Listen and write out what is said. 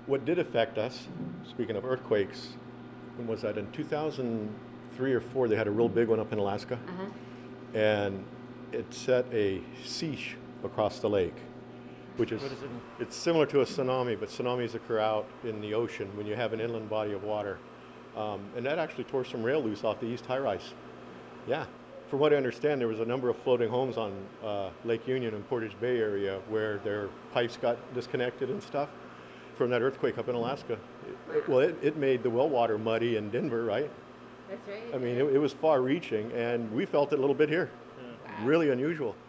What did affect us, speaking of earthquakes, when was that? In 2003 or 4, they had a real big one up in Alaska, and it set a siege across the lake, which is, What is it? it's similar to a tsunami, but tsunamis occur out in the ocean when you have an inland body of water. And that actually tore some rail loose off the east high rise. Yeah. From what I understand, there was a number of floating homes on Lake Union and Portage Bay area where their pipes got disconnected and stuff from that earthquake up in Alaska. It made the well water muddy in Denver, right? That's right. I mean, it was far reaching, and we felt it a little bit here. Wow. Really unusual.